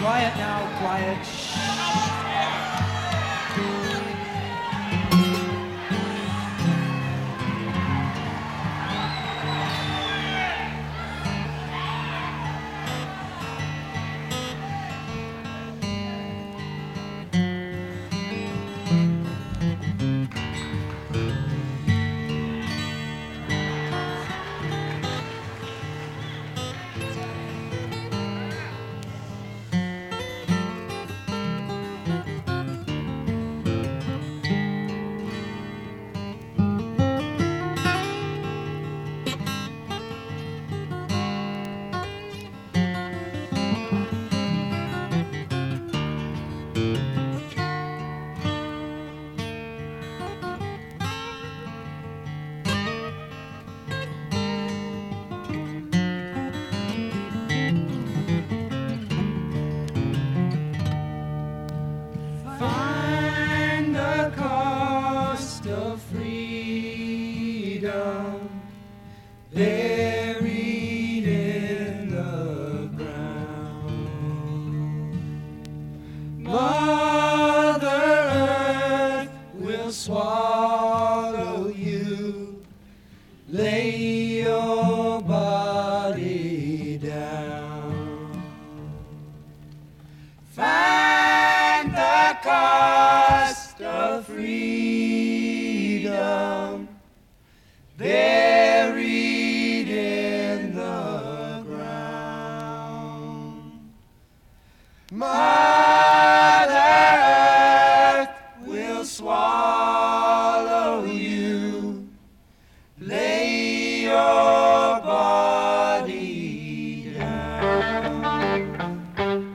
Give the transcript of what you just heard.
Quiet now, quiet. Shh. Find the cost of freedom buried in the ground. Mother Earth will swallow you. Lay your body down. Find the cost of freedom buried in the ground. Mother Earth will swallow you. Lay your